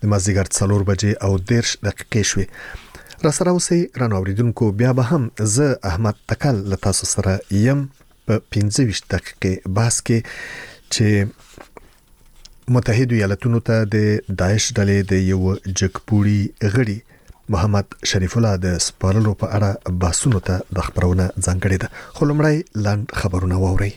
د مازدیګر 4 بجې او 10 دقیقې شوې. را سره اوسئ ګرانو اوریدونکو، بیا به هم زه احمد تکل له تاسو سره یم په 15 دقیقې بحث کې چې متحده ایالاتونو ته د داعش ډلې د یو جګپوړي غړي محمد شریف الله د سپارلو په اړه بحثونو ته د خبرونه ځانګړې ده. خو لومړی لاند خبرونه واورئ.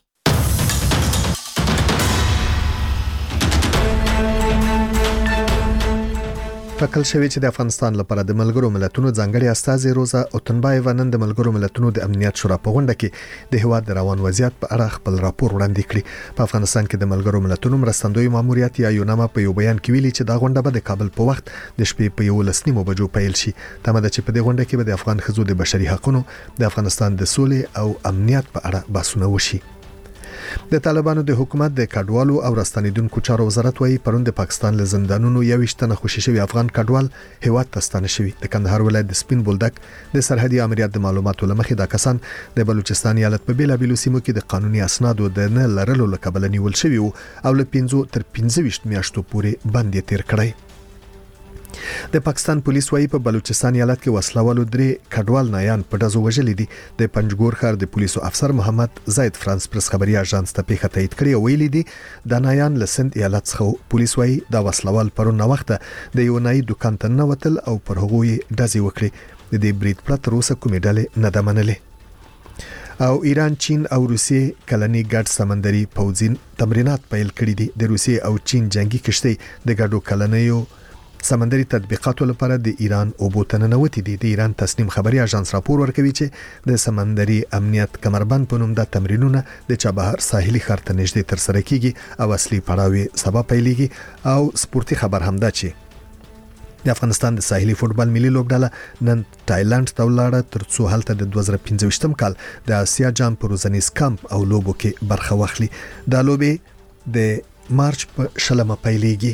ټاکل شوی چې د افغانستان لپاره د ملګرو ملتونو ځانګړي استازي روزا اوتنبایو نن د ملګرو ملتونو د امنیت شورا په غونډه کې د هیواد د روان وضعیت په اړه خپل راپور وړاندې کړی. په افغانستان کې د ملګرو ملتونو مرستندوی ماموریت یا یوناما په یو بیان کې ویلي چې دا غونډه به د کابل په وخت د شپې په 11:30 بجو پیل شي. تمه ده چې په دې غونډه کې به د افغان ښځو د بشري حقوقو، د افغانستان د سولې او امنیت په اړه بحثونه وشي. د طالبانو د حکومت د کډوالو او راستنیدونکو چارو وزارت وايي پرون د پاکستان له زندانونو 21 تنه خوشي شوی افغان کډوال هیواد ته ستانه شوی. د کندهار ولایت د سپین بولدک د سرحدي امریت د معلوماتو لمخې دا کسان د بلوچستان ایالت په بیلابیلو سیمو کې د قانوني اسنادو د نه لرلو لکبل نیول شوی او له 15 تر 25 میاشتو پورې بند تیر کړی. د پاکستان پولیس وايي په بلوچستان ایالت کې وسلوالو 3 کډوال نایان په دزو وژلې دي. د پنجګور ښار د پولیسو افسر محمد زید فرانس پرس خبري اژانس ته پیښه تایید کړې او ویلي دي د نایان له سند ایالت څخه. پولیس وايي دا وسلوال پرون وخت د یو نای دکان ته نوتل او پر هغه دزي وکړي. د دې بریټ پرت روسه کومې ډلې نه ده منلې. او ایران، چین او روسیې کلنی ګډ سمندري پوځي تمرینات پیل کړي دي. د روسیې او چین جنگي کشتۍ د ګډو کلنیو سمندري تطبیقاتو لپاره د ایران او بوتننوتی دي. د ایران تصنیم خبري اژانس راپور ورکوي چې د سمندري امنیت کمربند په نوم د تمرینونه د چابهار ساحلي ښار ته نږدې تر سره کیږي او اصلي پړاو سبا پیلېږي. او سپورتي خبر هم ده چې د افغانستان د ساحلي فوتبال ملي لوبډله نن تایلند ته ولاړه ترڅو هلته د 2015 کال د آسیا جام پروزنیز کمپ او لوبو کې برخه واخلي. دا لوبې د مارچ په 20 پیلېږي.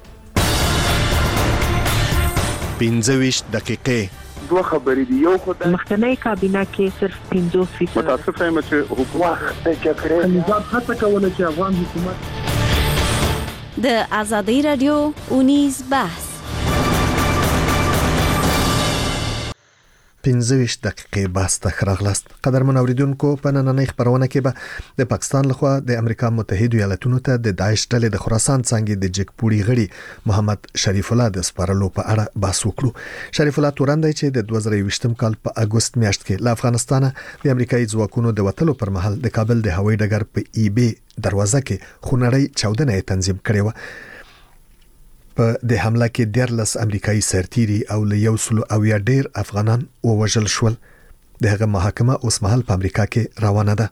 15 دقیقې دوه خبرې دي. یو خدای مخکنی کابینه کې صرف 50% متاسفه یم چې حکومت د جګړې نظام هڅه کوله چې افغان حکومت د ازادي رادیو اونیز بحث 15 دقیقې بحث ته راغلاست. قدرمن اوریدونکو، په نننۍ خبرونه کې به د پاکستان لخوا د امریکا متحده ایالاتونو ته د داعش ډلې د خراسان څنګه د جګپوړي غړي محمد شریف الله د سپارلو په اړه بحث وکړو. شریف الله تورندای چې د 2020 کال په اگست میاشت کې له افغانستان د امریکایي ځواکونو د وټلو پر مهال د کابل د هوایي ډګر په ایبي دروازه کې خونړی چاودنه تنظیم کړې و. په د حمله کې 14 امریکایي سرتیري او له 100 ډیر افغانان ووژل شول. دغه محاکمه اوس مهال په امریکا کې روانه ده.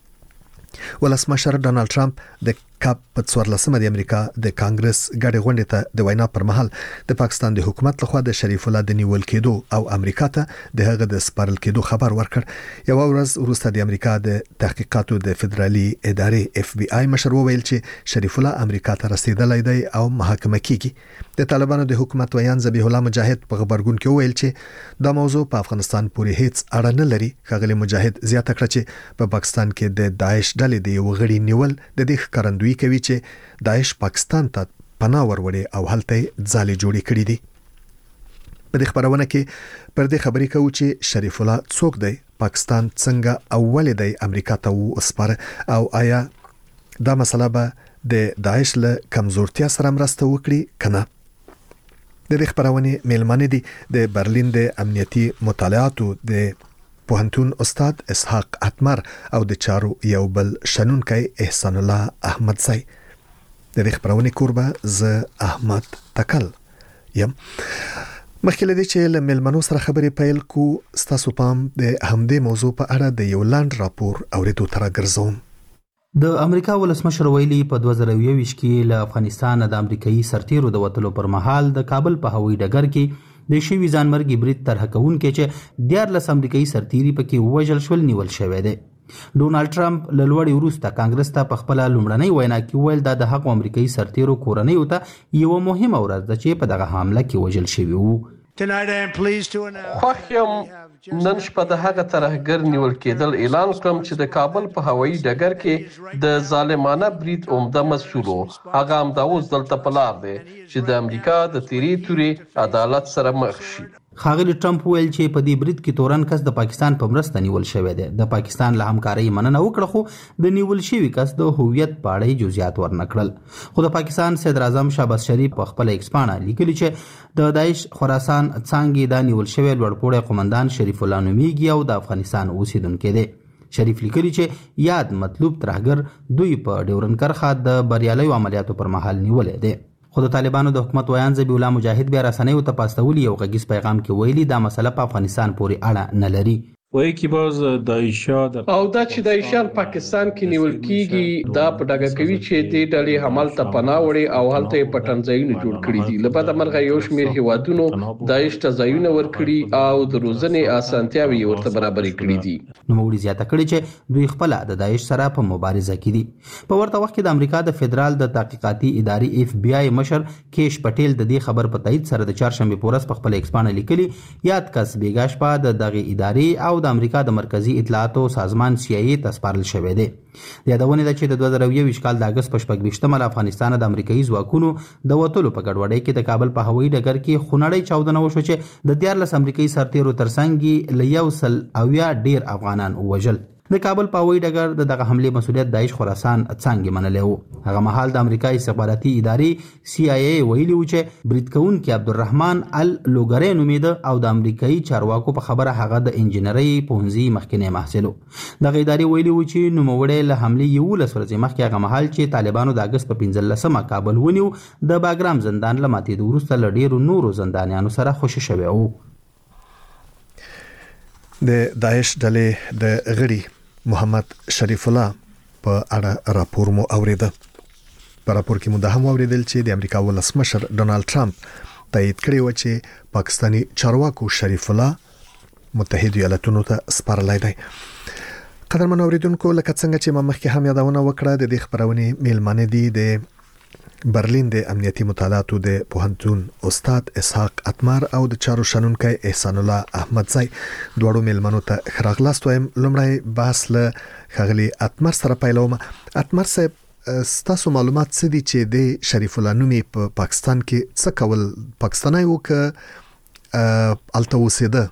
ولسمشر ډانلډ ټرمپ د کاپ په 14مه د امریکا د کانګرس غړي غونډې ته د وینا پر مهال د پاکستان د حکومت لخوا د شریف الله د نیول کېدو او امریکا ته د هغه د سپارل کېدو خبر ورکړ. یو ورځ وروسته د امریکا د تحقیقاتو د فدرالي ادارې FBI مشر وویل چې شریف الله امریکا ته رسیدلی دی او محاکمه کیږي. د طالبانو د حکومت ویان ذبیح الله مجاهد په خبرګون کې وویل چې دا موضوع په افغانستان پورې هیڅ اړه نه لري. ښاغلی مجاهد زیاته کړه چې په پاکستان کې د داعش ډلې د یو غړي نیول د دې ښکارندویي کوي چې داعش پاکستان ته پناه وروړي او هلته ځالې جوړې کړې دي. په دې خبرونه کې پر دې خبرې کوو چې شریف الله څوک دی، پاکستان څنګه اول دی امریکا ته وسپاره او آیا دا مسله به د داعش له کمزورتیا سره مرسته وکړي کنه. د دې خبرونه میلمانه دي د برلین د امنیتي مطالعاتو د پوهنتون استاد اسحاق اتمر او د چارو یو بل شنونکي احسان الله احمد زئی. د دې خبرونه کوربه ز احمد تکل یم. مخکې له دې چې له میلمنو سره خبرې پیل کو، ستاسو پام د همدې موضوع په اړه د یو لاند راپور اوریدو تر ګرځوم. د امریکا ولسمشر ویلي په 2021 کې له افغانستان د امریکایي سرتیرو د وټلو پر مهال د کابل په هوایي ډګر کې د شوی ځانمرګي برید طرح کوونکې چې 14 امریکایي سرتیري پکې وژل شول نیول شوی دی. ډونالډ ټرمپ له لوړې وروسته کانګرس ته په خپل لومړنۍ وینا کې ویل دا د هغو امریکایي سرتیرو کورنۍ ته یو مهمه ورځ ده چې په دغه حمله کې وژل شوی وو. خوښ یم نن شپه د هغه ترهګر نیول کېدل اعلان کړم چې د کابل په هوایي ډګر کې د ظالمانه برید عمده مسؤل و. هغه همدا اوس دلته په لار دی چې د امریکا د تیرې تورې عدالت سره مخ شي. ښاغلي ټرمپ ویل چې په دې برید کې تورن کس د پاکستان په مرسته نیول شوی دی. د پاکستان له همکارۍ مننه وکړه خو د نیول شوي کس د هویت په اړه جزئیات ورنکړل. خو د پاکستان صدر اعظم شهباز شریف په خپل ایکس پاڼه لیکلي چې د داعش خراسان څانګې د نیول شوی لوړپوړی قومندان شریف الله نومیږي او د افغانستان اوسیدونکی دی. شریف لیکلي چې یاد مطلوب ترهګر دوی په ډیورن کرخه د بریالیو عملیاتو پر مهال نیولې دی. خو د طالبانو د حکومت ویان ذبیح الله مجاهد بیا رسنیو ته پاستولي یو غږیز پیغام کې ویلي دا مسله په افغانستان پورې اړه نه لري. وایي کې باز داعشیان او دا چې داعشیان پاکستان کې نیول کیږي دا په ډاګه کوي چې دې ډلې حمل ته پناه وړي او هلته پټنځایونه جوړ کړي دي. لپاره مرغه یو شمېر هیوادونو داعش ته ځایونه ورکړي او د روزنې اسانتیاوي ورته برابرې کړې دي. نو موږ زیاته کړی چې دوی خپل د داعش سره په مبارزه کې دي. په ورته وخت کې د امریکا د فدرال د تحقیقاتي ادارې FBI مشر کیش پټیل د دې خبر په تایید سره د چهارشنبه پورس په خپل ایکس پاڼه لیکلي یاد کس بیګاش په دغه ادارې او د امریکا د مرکزی اطلاعاتو سازمان CIA ته سپارل شوی دی. د یادونه ده چې د 2021 کال د اگست په 28 افغانستان د امریکایي ځواکونو د وټلو په ګډوډۍ کې د کابل په هوایي ډګر کې خونړی چاودنه وشو چې د 14 امریکایي سرتیرو ترڅنګ ل 100 ډیر افغانان ووژل. د کابل په هوایي ډګر د دغه حمله مسؤلیت داعش خراسان څنګه منلی و. هغه مهال د امریکایي استخباراتي ادارې CIA ویلي و چې برید کوونکي عبدالرحمن اللوګری نومیده او د امریکایي چارواکو په خبره هغه د انجینرۍ پوهنځي مخکینی محصل و. دغه ادارې ویلي و چې نوموړی له حملې 11 ورځې مخکې هغه مهال چې طالبانو د اگست په 15 کابل ونیو د باګرام زندان له ماتېدو وروسته له ډیرو نورو زندانیانو سره خوشي شوی و. د داعش ډلې د غړي محمد شریف الله په اړه راپور مو اوریده. په راپور کې مو د هم اوریدل چې د امریکا ولسمشر ډونالد ټرمپ تایید کړی و چې پاکستانی چارواکو شریف الله متحده ایالاتونو ته سپارلی دی. قدرمن اوریدونکو لکه څنګه چې ما مخکې هم یادونه وکړه د دې خبرونې میلمانه دي د برلین د امنیتي مطالعاتو د پوهنتون استاد اسحاق اتمر او د چارو شنونکي احسان الله احمدزی دوړو میلمنو ته خراغلاست وایم. لومړی بحث له خغلی اتمر سره پیلوم. اتمر صاحب ستاسو معلومات څه دي چې د شریف الله نومي په پاکستان کې څه کول پاکستاني وک الته وسیده؟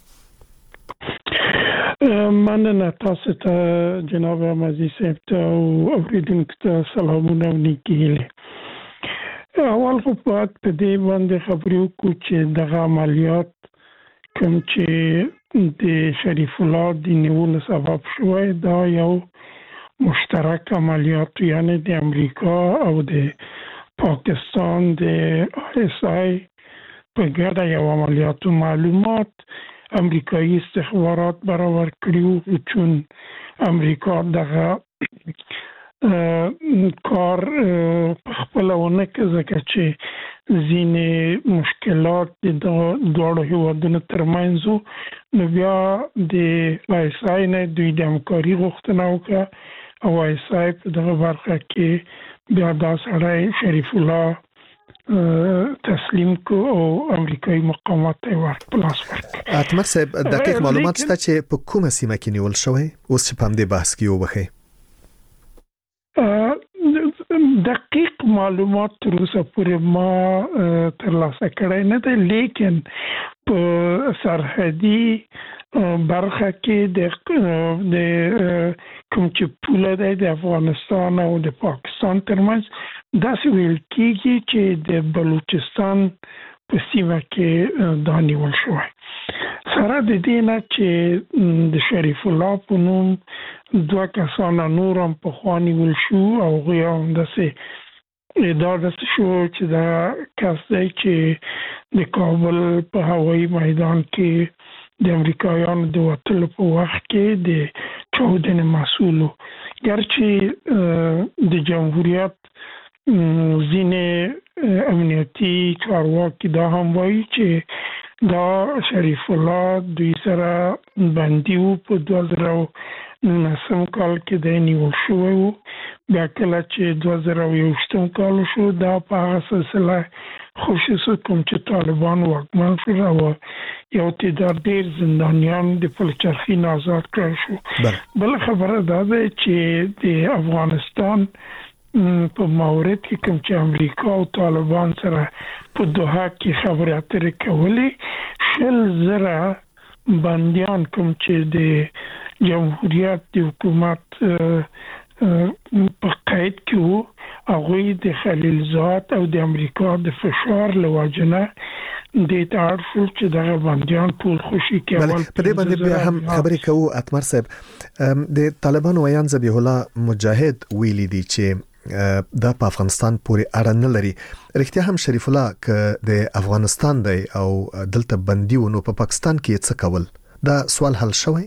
مننه تاسو ته جناب مزي صاحب ته او اوریدونکو ته سلامونه او نیکي هیله. اول خو په دې باندې خبرې وکړو چې دغه عملیات کوم چې د شریف الله د نیولو سبب شوی دا یو مشترک عملیات یعنی د امریکا او د پاکستان د ISI په ګډه یو عملیاتو معلومات امریکایي استخبارات برابر کړیو چې امریکا دغه کار خپلونه ځکه چې ځینې مشکلات د دوړو هیوادونو ترمنځ نو بیا د ISI نه دوی د همکاري غوښتنه وکړه او ISI په دغه برخه کې بیا دا سړی شریف الله تسلیم کو او امریکایي مقامات ته پلاس ورکړ. اتمر صاحب دقیق معلومات شته چې په کومه سیمه کې نیول شوی اوس چې په همدې بحث کې وبخې؟ دقیق معلومات تر اوسه پورې ما ترلاسه کړی نه دی، لیکن په سرحدي برخه کې د کوم چې پوله دی د افغانستان او د پاکستان ترمنځ داسې ویل کېږي چې د بلوچستان په سیمه کې دا نیول شوی. سره د دې نه چې د شریف الله په نوم دوه کسان نور هم پخوا نیول شو او هغوی هم داسې ادعا شو چې دا کس دی چې د کابل په هوایي میدان کې د امریکایانو د وتلو په وخت کې د چاودنې مسؤل و. ګرچې د جمهوریت ځینې امنیتي چارواکي دا هم وایي چې دا شریف الله دوی سره بندي و په 2019 کال کې د نیول شوی و. بیا کله چې 2021 کال شو دا په هغه سلسله خصوصا کوم چې طالبان واکمن شول او یو تعداد ډیر زندانیان د فلسطین آزاد کړل شو. بل خبره دا ده چې د افغانستان په مورد کې کوم چې امریکا او طالبان سره په دوحه کې خبرې اترې کولې 10,000 بنديان کوم چې د جمهوریت د حکومت په قید کې وو هغه د خلیلزاد او د امریکا د فشار لوجنه د تعرفل چې دغه بنديان ټول خوشي کېول. په دې باندې بیا هم خبرې کوو اتمر صاحب. د طالبان ویان ذبیح الله مجاهد ویلي دي چې دا په افغانستان پورې اړه نه لري. رښتیا هم شریف الله ک د افغانستان دی او دلته بندي ونو په پاکستان کې څه کول؟ دا سوال حل شوی؟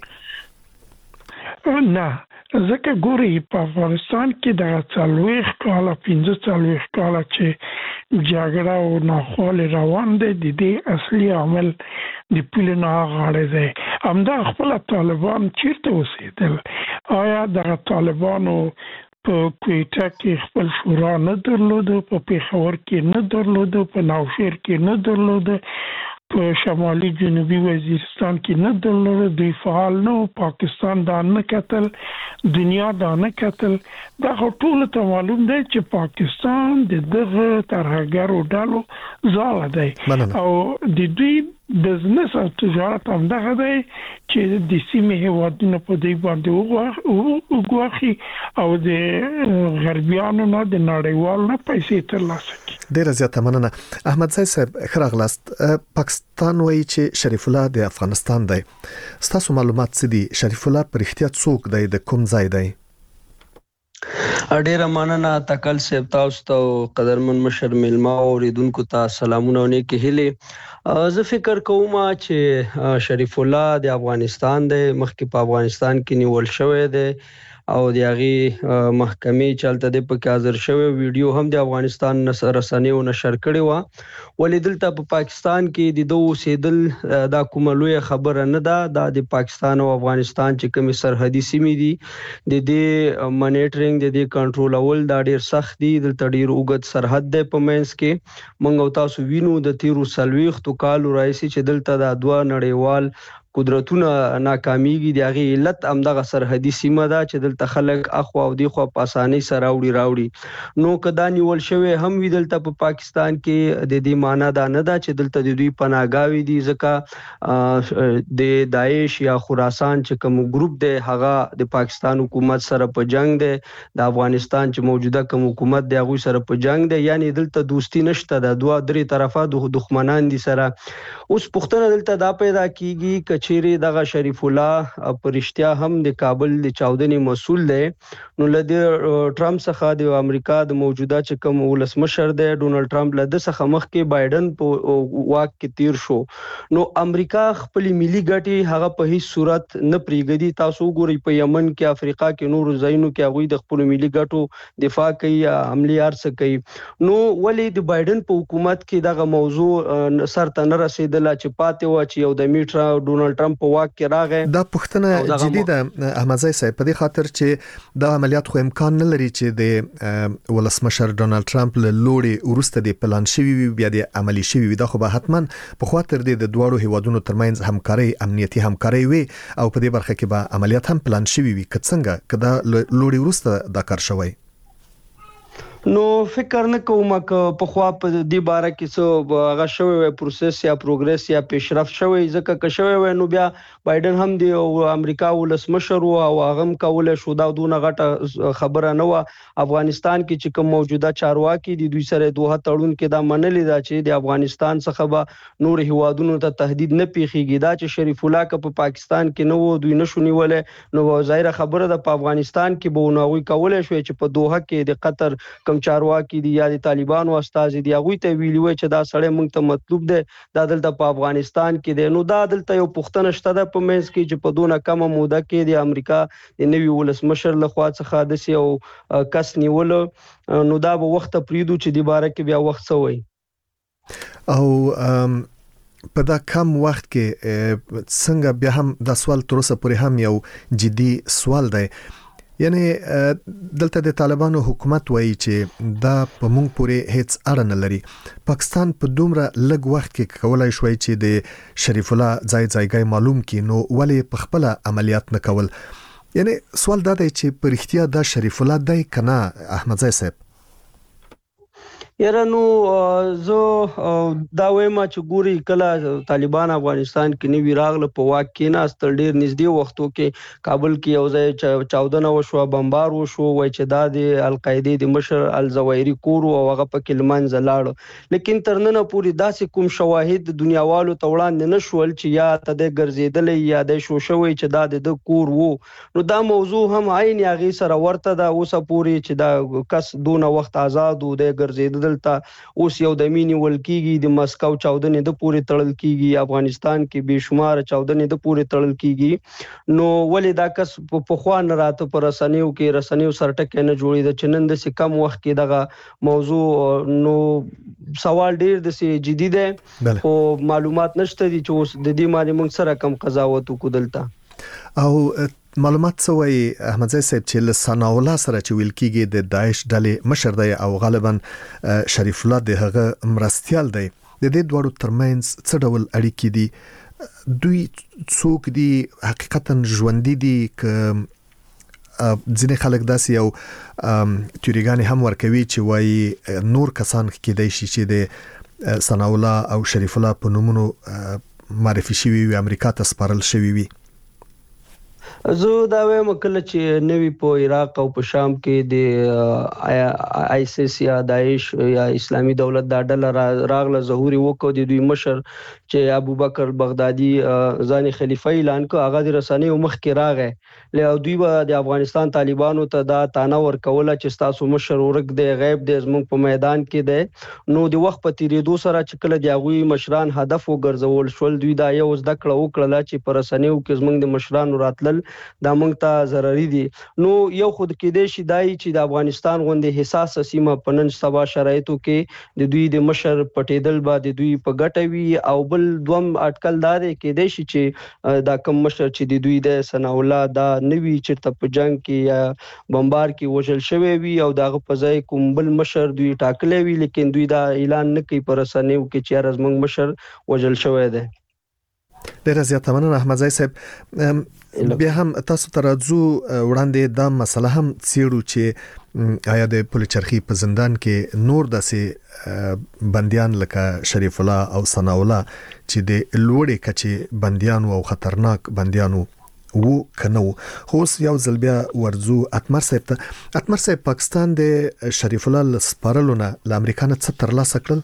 نه، ځکه ګوري په افغانستان کې د 40 کال 15 کال چې جګړه او ناخوالې روان دي، د دې اصلي عامل د پلان غاړه دی. همدا خپل طالبان چیرته اوسېدل؟ آیا د طالبانو په کویټه کې خپل شورا نه درلوده، په پیښور کې نه درلوده، په نوشهر کې نه درلوده، په شمالي جنوبي وزیرستان کې نه درلوده. دوی فعال نه، پاکستان دا نه کتل، دنیا دا نه کتل. دا ټول ته معلوم دی چې پاکستان د دغه ترهګرو ډلو ځاله دی او د دوی بزنس او تجارت هم دغه دی چې د سیمې هیوادونو په دې باندې وګواخي او د غربیانو نه د نړیوال نه پیسې ترلاسه کړي. ډیره زیاته مننه. احمد صاحب خراغلاست. پاکستان وایي چې شریف الله د افغانستان دی. ستاسو معلومات څه دي؟ شریف الله پر احتیاط څوک دی؟ د کوم ځای دی؟ ډیره مننه تکل صاحب، تاسو ته قدرمن مشر میلمه او اوریدونکو ته سلامونه او نیکی هیلې. زه فکر کوم چې شریف الله د افغانستان د مخکې په افغانستان کې نیول شوی دی او د هغه محکمې چلته د پکې حاضر شوی ویډیو هم د افغانستان رسنیو نشر کړی و. ولیدل ته په پاکستان کې د دوه اوسېدل دا کومه لوی خبره نه ده. د پاکستان او افغانستان چې کوم سرحدي سیمې دي د دې مانیټرینګ د دې کنټرول اول دا ډیر سخت دي. دلته ډیر اوږد سرحد دی په منځ کې. موږ او تاسو وینو د 13 کالو راځي چې دلته د دوه نړیوال قدرتونه ناکامیږي. د هغه علت همدغه سرحدي سیمه ده چې دلته خلک اخوا او دی خوا په اسانۍ سره راوړي. نو کدا نیول شوی هم وی دلته په پاکستان کې د دې معنی دا نه ده چې دلته د دوی پناهګاوي دي، ځکه د داعش یا خراسان چې کوم ګروپ دی هغه د پاکستان حکومت سره په جنگ دی، د افغانستان چې موجوده کوم حکومت دی هغه سره په جنگ دی. یعنی دلته دوستی نشته، د دوه درې طرفه د دښمنان دي سره. اوس پښتنه دلته دا پیدا کیږي چیرې دغه شریف الله پرشتیا هم د کابل د چاودنې مسول دی. نو لدی ټرمپ څخه د امریکا د موجوده چې کوم ولسمشر دی ډونلډ ټرمپ له څخه مخکې بایدن په واک کې تیر شو. نو امریکا خپل ملي ګټې هغه په هیڅ صورت نه پریږدي. تاسو ګورئ په یمن کې، افریقا کې، نور ځایونو کې هغه د خپل ملي ګټو دفاع کوي، عملی ارڅ کوي. نو ولې د بایدن په حکومت کې دغه موضوع سر ته نه رسیدله چې پاتې و چې یو د میټرا ډونلډ ټرمپ په واک کې راغی؟ دا پښتنه جدي ده احمد صاحب په دې خاطر چې دا عملیات خو امکان نه لري چې د ولسمشر ډونلډ ټرمپ له لوري ورسته د پلان شوی وي بیا د عملی شوی وي. دا خو به حتما په خاطر د دوړو هیوادونو ترمنځ همکاري، امنیتي همکاري وي او په دې برخه کې به عملیات هم پلان شوی وي. څنګه کدا لوري ورسته دا کار شوی؟ نو فکر نه کوم چې په خوا په دې باره کې څه هغه شوی پروسس یا پروګرس یا پیشرفت شوی. ځکه که شوی وای نو بیا بایدن هم د امریکا ولسمشر او هغه هم کوله شو. دا دونه غټه خبره نه و. افغانستان کې چې کوم موجوده چارواکي د دوی سره دوه تړون کې دا منلې ده چې د افغانستان څخه به نور هیوادونو ته تهدید نه پیخيږي. دا چې شریف الله که په پاکستان کې نه و دوی نشو نیولې نو ظاهره خبره ده په افغانستان کې به نووي کولای شوی چې په دوحه کې د قطر کوم چارواکي دي یا د طالبانو استاد دي هغه ته ویلي وي چې دا سړی موږ ته مطلوب دی، دا دلته په افغانستان کې دی. نو دا دلته یو پښتنه شته ده په منځ کې چې په دونه کمه موده کې د امریکا د نوي ولسمشر لخوا څخه د سیو کس نیول. نو دا به وخت پریدو چې د باره کې بیا وخت سوی او په دا کم وخت کې څنګه بیا هم دا سوال تر اوسه پورې هم یو جدي سوال دی. یعنی دلته د طالبانو حکومت وایي چې دا په مونږ پورې هیڅ اړه نه لري. پاکستان په دومره لږ وخت کې کولای شوی چې د شریف الله ځای معلوم کړي، نو ولې په خپل عملیات نه کول؟ یعنی سوال دا دی چې په رښتیا دا شریف الله دی کنه احمدزی صاحب؟ یاره نو زه دا وایم چې ګوري کله طالبان افغانستان کې نیوی راغله په واک کې ناستل ډیر نږدې وختو کې کابل کې یو ځای چاودنه وشو، بمبار وشو، وای چې دا د القاعده د مشر الزوایری کور او هغه په کلمنځ لاړ. لیکن ترننه پوری داسې کوم شواهد دنیاوالو ته وړاندې نشول چې یا ته د ګرځیدلې یا د شوشوي چې دا د کور وو. نو دا موضوع هم عین یاغي سره ورته دا اوسه پوری چې دا کس دونه وخت آزاد و د ګرځیدل تا اوس یو د مینی ولکیږي، د مسکو چاودنې د پوری تړل کیږي، افغانستان کې بشمار چاودنې د پوری تړل کیږي. نو ولې دا کس په خوان راته پر رسنیو سرټکه نه جوړي د چنن د کم وخت کې دغه موضوع نو سوال ډیر د سي جدي ده او معلومات نشته دي چې اوس د دې باندې موږ سره کم قضاوت وکړلتا او معلومات سوی احمدزی صاحب چې له ثناء الله سره چې ویل کېږي د داعش ډلې مشر دی او غالبا شریف الله د هغه مرستيال دی، د دې دوړو ترمنځ څه ډول اړیکې دي؟ دوی څوک دي؟ حقیقتا ژوندۍ دي که ځینې خلک داسې یو تیوریګانې هم ورکوي چې وایي نور کسان کېدای شي چې د ثناء الله او شریف الله په نومونو معرفي شوي وي، امریکا ته سپارل شوي وي؟ زه دا وایم کله چې نوی په عراق او په شام کې د آیسیس یا داعش یا اسلامي دولت دا ډله راغله ظهوري وکړو، د دوی مشر چې ابوبکر بغدادي ځان خلیفہ اعلان کړ، هغه د رسنیو مخ کې راغی له دوی د افغانستان طالبانو ته دا تانه ورکوله چې تاسو مشر ورک دی، غیب دی، زموږ په میدان کې دی. نو د وخت په تیریدو سره چې کله د هغوی مشران هدف وګرځول شول، دوی دا یو زده کړه وکړه چې پر رسنیو کې زموږ د مشرانو راتلل دا موږ ته ضروري دي. نو یو خود کې دی شي دای چې د افغانستان غونډه حساسه سیمه په نن سبا شرایطو کې د دوی د مشر پټېدل با د دوی په ګټه وي، او بل دوم اټکل دار کې دی شي چې دا کم مشر چې د دوی د ثناء الله دا نوی چې په جنگ کې یا بمبار کې وژل شوی وي او دغه په ځای کوم بل مشر دوی ټاکلی وي، لیکن دوی دا اعلان نه کوي پر رسنیو کې چې زموږ مشر وژل شوی دی. ډیره زیاته مننه احمدزی صاحب. بیا هم تاسو ته راځو وړاندې دا مسله هم څیړو چې آیا د پولیچرخي په زندان کې نور داسې بنديان لکه شریف الله او ثناء الله چې د لوړې کچې بنديان او خطرناک بنديان وو کنه. خو یو ځل بیا ورځو اتمر صاحب ته. اتمر صاحب، پاکستان د شریف الله سپارلونه ل امریکا نه څه ترلاسه کړل؟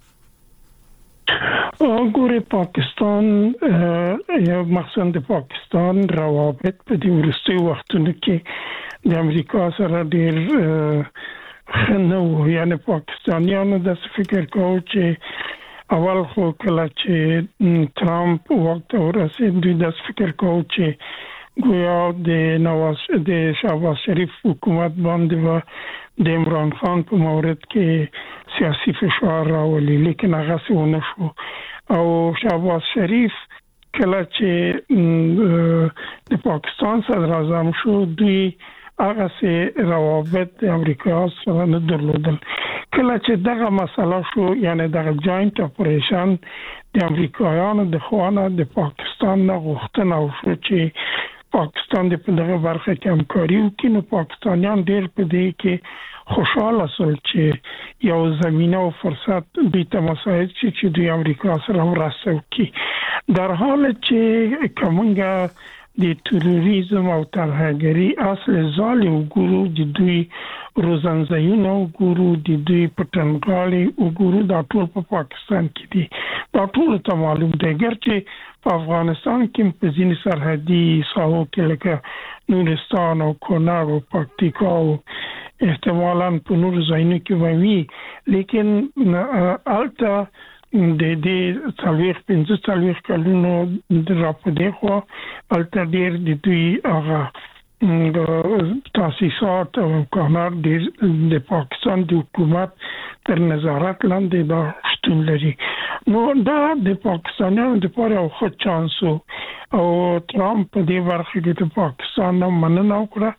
ګوره پاکستان یا مخصوصا د پاکستان روابط په دې ورستي وختونو کې د امریکا سره ډیر خنو، یعنی پاکستانیانو د فکر کوي چې اول خو کله چې ترامپ وخت ورسېد دوی د فکر کوي چې گویا د شهباز شریف حکومت باندې د عمران خان په مورد کې سیاسي فشار راولي، لیکن هغه څه ونه شو. او شهباز شریف کله چې د پاکستان صدر اعظم شو دوی هغه سه روابط د امریکا سره نه درلودل. کله چې دغه مسله شو، یعنی دغه جاینټ اپریشن د امریکایانو د خوانه د پاکستان نه غوښتنه وشو چې پاکستان د په دغه برخه کې همکاري وکړي، نو پاکستانیان ډېر په دې کې خوشاله شول چې یو زمينه او فرصت دوی ته مساعد شي چې دوی امریکا سره مرسته وکړي. در حال چې کومه د تروریزم او ترهګری اصل ځال وګورو، د دوی روزنځایونه وګورو، د دوی پټنګالي وګورو، دا ټول په پاکستان کې دي. دا ټول ته معلوم دی ګرچې په افغانستان کې په ځینې سرحدي ساحو کې لکه نورستان او کونړ او پکتیکا او احتمالاً په نور ځایونو کې وي، لیکن البته د دې څلوېښت 45 کلونو را پدې خو البته ډېر د دوی هغه تاسیسات او امکانات د پاکستان د حکومت تر نظارت لاندې دا شتون لري. نو دا د پاکستانیانو لپاره یو ښه چانس و او ترامپ په دې برخه کې د پاکستان نه مننه وکړه.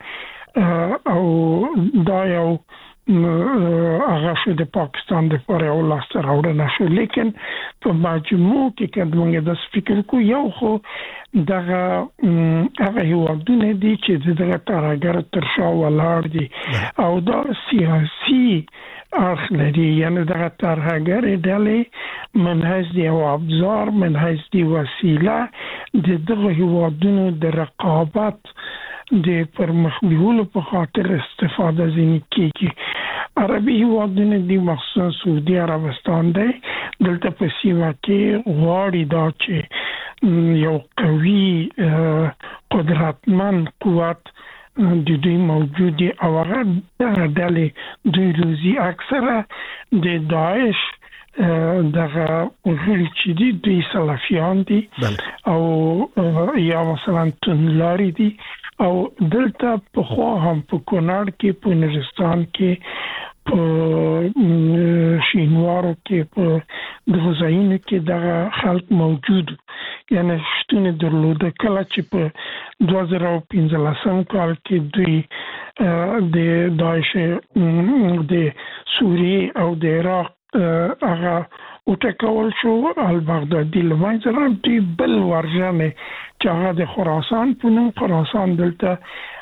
او دا یو هغه شو د پاکستان د پر او لاستر راوړنه شو لیکن په مجموع کې کډمنګ د فکر کو یو خو دغه هغه هیوادونه دي چې دغه ترګر تر شا ولاړ دي او دا سیاسي اخ لري یعنی دغه ترګر ډلې منهج دی او ابزار منهج دی وسیله د دغه هیوادونو د رقابت د پرمخبيولو په خاطر استفاده ځنی کیږي عربي هیوادونه دي مخصوصا سعودي عربستان دی دلته په سیمه کې غواړي دا چې یو قوي قدرتمن قوت د دوی موجودي او هغه ډلې دوی روزي اکثره د داعش دغه غړي چې دي دوی سلفیان دي او یا مثلا تنلاري دي او دلته په خو هم په کونړ کې په نورستان کې په شینوارو کې په دغه ځایونو کې دغه خلک موجود یعنی شتونه درلوده کله چې په 2015 کال کې دوی د داعش د سوریه او د عراق هغه وټکول شو البغدادي لمنځه راځي بل ورژنه چې هغه د خراسان په نوم خراسان دلته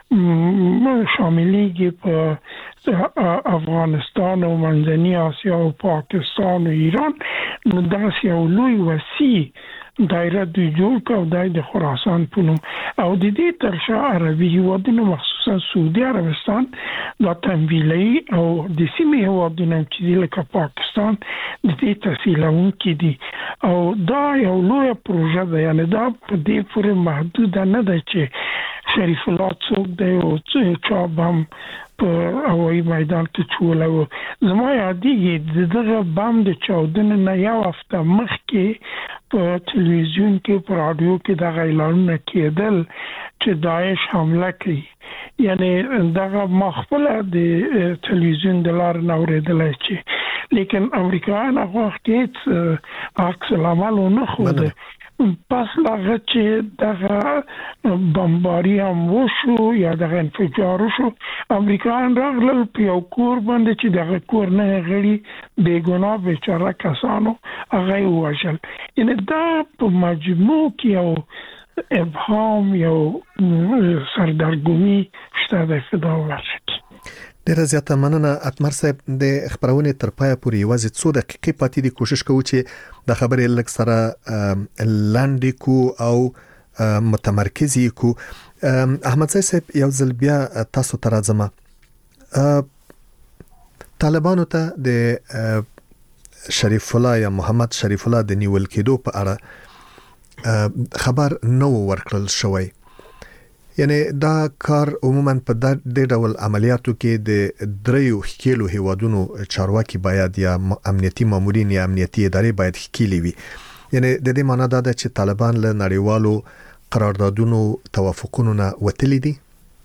شاملېږي په افغانستان او منځنۍ اسیا او پاکستان او ایران نو دا یو لوی وسیع دایره د جوړ کاو د خراسان په نوم او د دې ترشا عربي هیوادونو مخصوصا سعودي عربستان دا تمویلي او د سیمې هیوادونو چې لکه پاکستان د دې تسهیلونکي دي او دا یو لوی پروژه ده یعنی دا په دې پورې محدود نه ده چې شریف الله څوک دی او چا بم په هوایي میدان کې چولو زما یادېږي دغه بم د چاودنې نه یو هفته مخکې په ټلویزیون کې په رادیو کې دغه اعلانونه کېدل چې داعش حمله کوي یعنی دغه مخفله د ټلویزیون د لار نه اورېدل چې لیکن امریکایان هغه وخت عکس العمل نه خوده پس لاغه چې دغه بمباری هم وشو یا دغه انفجار وشو امریکایان راغلل په یو کور باندې چې دغه کور نه غړي بیګناه بیچاره کسانو هغه وژل یعنی دا په مجموع کې یو ابهام یو سردرګمي شته د فدا ورشي ډیره زیاته مننه اتمر صاحب د خبرونه تر پای پورې یوازې 2 دقیقې پاتې دي کوشش کوو چې د خبرې لږ سره لاندې کو او متمرکزي کو احمد صاحب یو ځل بیا تاسو ته راځم طالبانو ته د شریف الله یا محمد شریف الله د نیول کېدو په اړه خبر نو ورکړل شوی یعنی دا کار عموما په د ډول عملیاتو کې د دریو خکیلو هیوادونو چارواکي باید یا امنیتي مامورین یا امنیتي ادارې باید خکیلي وي یعنی د دې معنی دا ده چې طالبان له نړیوالو قراردادونو توافقونو نه وتلي دي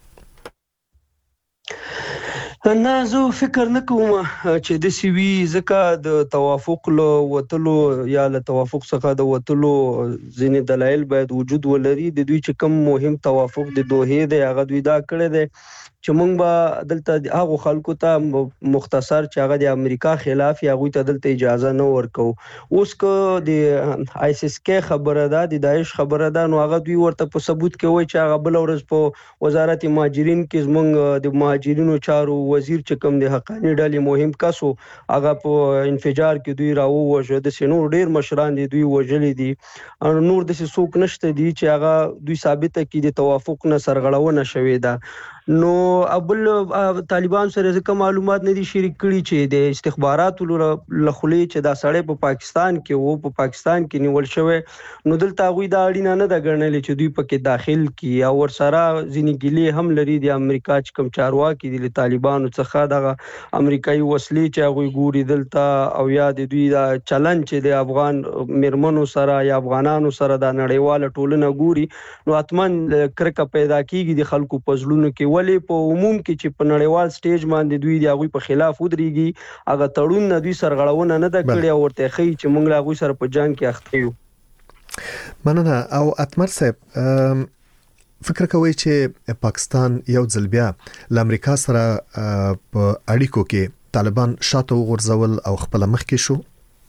نه زه فکر نه کوم چې د سی وی زکه د توافق له وتلو یا له توافق څخه د وتلو ځینې دلایل باید وجود ولري د دوی چې کوم مهم توافق د دوه دی هغه دوی دا کړی دی چې موږ به دلته هغه خلکو ته مختصر چې هغه د امریکا خلاف یا غوي ته دلته اجازه نه ورکو اوس کو د آی اس کې خبره ده د داعش خبره ده نو هغه دوی ورته په ثبوت کې وای چې هغه بل ورځ په وزارت مهاجرین کې زمونږ د مهاجرینو چارو وزیر چې کوم د حقانی ډلې مهم کسو هغه په انفجار کې دوی راووجه د سينور ډیر مشران دي دوی وجلې دي نور د څوک نشته دي چې هغه دوی ثابته کړي د توافق نه سرغړونه شوې ده نو ابل طالبان سره کوم معلومات نه دي شریک کړي چې د استخباراتو لخلې چې دا سړی په پاکستان کې په پاکستان کې نیول شوی نو دلته غوي دا اړینه نه ده ګڼلې چې دوی پکې داخل کی او ور سره ځینې ګلې هم لري د امریکا چې کوم چارواکي دي طالبانو څخه دغه امریکایي وسلې چې غوي ګوري دلته او یا د دوی دا چلن چې د افغان مرمنو سره یا افغانانو سره د نړیواله ټولنه ګوري نو اتمن کرکه پیدا کیږي د خلکو پزلونو کې ولی په عموم کې چې په نړیوال سټیج باندې دوی د هغه په خلاف ودرېږي هغه تړون نه دوی سرغړونه نه د کړی او ورته خي چې موږ له هغه سره په جنگ کې اخته یو مننه او اتمر صاحب فکر کوي چې پاکستان یو ځل بیا ل امریکا سره په اړیکو کې طالبان شاته وغورځول او خپل مخ کې شو؟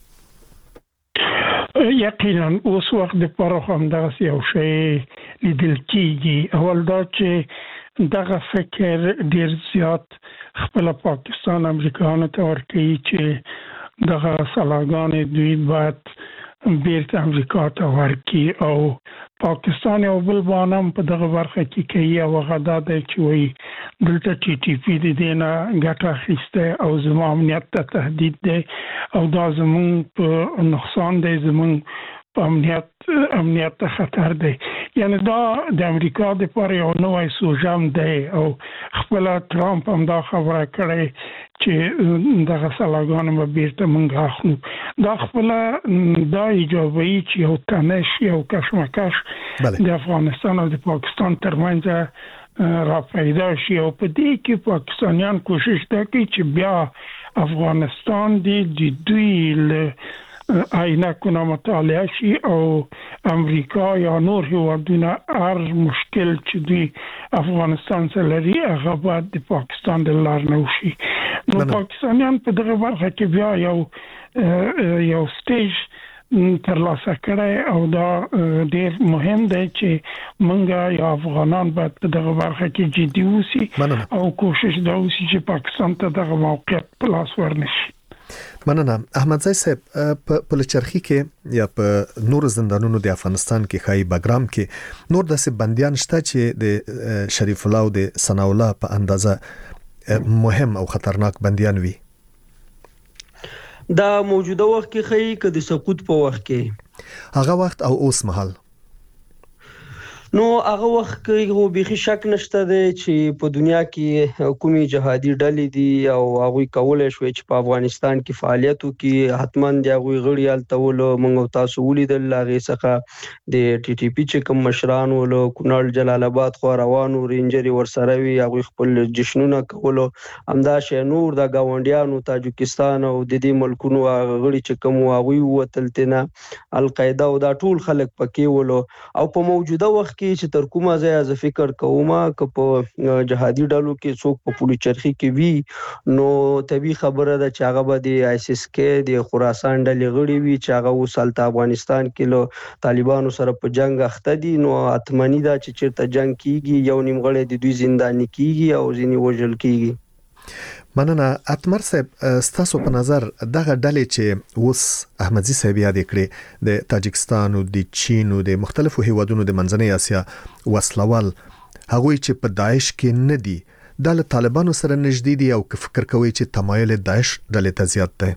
یقینا اوس وخت د پاره هم دا یو شی لیدل کیږي. اول دا چې دغه فکر ډیر زیات خپل پاکستان امریکایانو ته ورکوي چې دغه سلاګان دوی باید بیرته امریکا ته ورکړي او پاکستان یو بل بانم په دغه برخه کې کوي او غدا د چوي دلته ټي ټي پی د دینه ګټه اخیسته او زموږ امنیت ته تهدید دی او دا زموږ په نقصان دی، زموږ په امنیت ته خطر دی. یعنی دا د امریکا د پاره یو نوې سوجام دی او خپل ټرامپ هم دا خبره کړې چې دغه سلاګان به بیرته مونږ اخلو. دا خپل دا ایجابي چې یو تنش یو کشمکش د افغانستان او د پاکستان ترمنځ را پیدا شي او په دې کې پاکستانیان کوشش کوي چې بیا افغانستان د دوی عینکونه مطالعه شي او امریکا یا نور هیوادونه هر مشکل چې دوی افغانستان سره لري هغه باید د پاکستان د لار نه وشي. نو پاکستانیان په دغه برخه کې بیا یو سټیج ترلاسه کړی او دا ډیر مهم دی چې موږ یا افغانان باید په دغه برخه کې جدي اوسي او کوشش دا وشي چې پاکستان ته دغه موقعیت په لاس ورنشي. مننه. احمدزی صاحب په لچرخي کې یا په نور زندانونو د افغانستان کې خای بګرام کې نور داسې بنديان شته چې د شریف الله او د ثنا الله په اندازه مهم او خطرناک بنديان وي؟ دا موجوده وخت کې خای ک د سقوط په وخت کې هغه وخت او اوس مهال نو هغه وخت کې هو به شک نشته دی چې په دنیا کې حکومي جهادي ډلې دي او هغه کولای شوی چې په افغانستان کې فعالیت وکړي. حتمان دی هغه غړي التول موږ تاسو ولیدل هغه څخه د ټي ټي پی چې کوم مشران ول کونړ جلال آباد خو روانو رینجر ورسره وی هغه خپل جشنونه کولو همدا شې نور د گاونډیانو تاجکستان او د دې ملکونو غړي چې کوم هغه وتلتنه القاعده او دا ټول خلک پکې ولو او په موجوده وخت چې تر کومه ځای از فکر کومه ک په جهادي ډلو کې څوک په پولی چرخي کې وی نو طبي خبره ده چې هغه به د آی اس اس کې د خراسان ډلې غړي وی چې هغه وسالت افغانستان کې له طالبانو سره په جنگ اخته دي. نو اتمنی ده چې چیرته جنگ کیږي یو نیم غړي د دوی زنداني کیږي او ځینی وژل کیږي. مننه. اتمر صاحب ستاسو په نظر دغه ډلې چې اوس احمدزی صاحب یاد کړي د تاجکستان او د چین او د مختلفو هیوادونو د منځنۍ اسیا وسلوال هغه چې په داعش کې نه دي د طالبانو سره نږدې دي او فکر کوي چې تمایل داعش ډلې ته زیات دی؟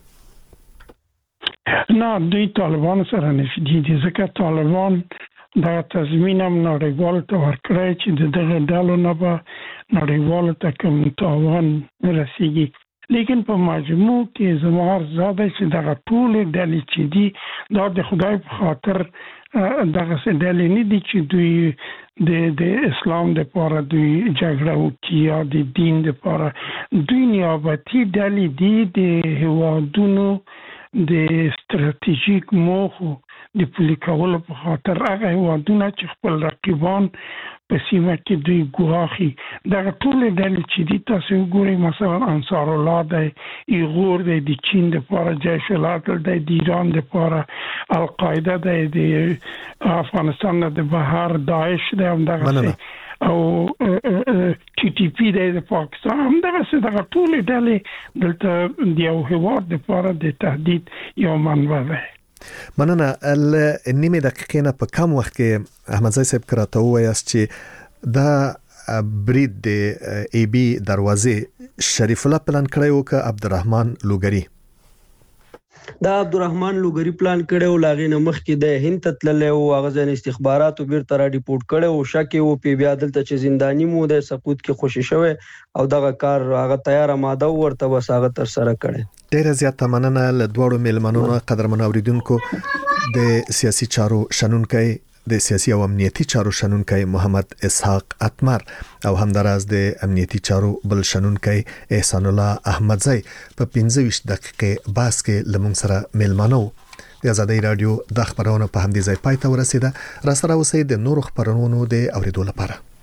نه دوی طالبانو سره نږدې دي ځکه طالبان دا تضمین هم نړیوال ته ورکړی چې دغه ډلو نه به نړیوال ته کوم تاوان رسیږي. لیکن په مجموع کې زموږ زاده چې دغه ټول ډلې چې دي دا د خدای په خاطر دغه څه ډلې نه دي چې دوی د اسلام د لپاره دوی جګړه وکړي یا د دین د لپاره. دوی نیابتي ډلې دي د هیوادونو د ستراتیژیک موخو د پلي کولو په خاطر هغه هیوادونه چې خپل رقیبان په سیمه کې دوی ګواخي. دغه ټول ډلې چې دي تاسو وګورئ مثلا انصار الله د ایغور د چین د لپاره جیش العدل د ایران د لپاره القاعده د افغانستان د بهر داعش د همدغه او ټي ټي پی د پاکستان همدغه دغه ټول ډلې دلته د یو هیواد د لپاره د تهدید یو منبع ده. مننه. نیمه دقیقې نه په کم وخت کې احمدزی صاحب کراته وایاست چې دا برید د ای بی دروازې شریف الله پلان کړی او که عبدالرحمن لوګری؟ دا عبدالرحمن لوګری پلان کړو لاغې نه مخ کې د هند تتللې او هغه ځین استخباراتو بیرته را ریپورت کړو او شک او پی بیا دلته چې زندانی مو د سقوط کې خوشی شوه او دغه کار هغه تیار ماده ورته بس هغه تر سره کړي. ډیره زیاته مننه له دوړو میلمنو قدرمن اوریدونکو. د سیاسي چارو شنونکي د سیاسي او امنیتي چارو شنونکي محمد اسحاق اتمر او همداراز د امنیتي چارو بل شنونکي احسان الله احمدزی په 15 دقیقې باس کې لمون سره میلمنو. د آزادۍ رادیو د خبرونو په همدې ځای پای ته ورسیده. را سره اوسئ د نورو خبرونو د اوریدو لپاره.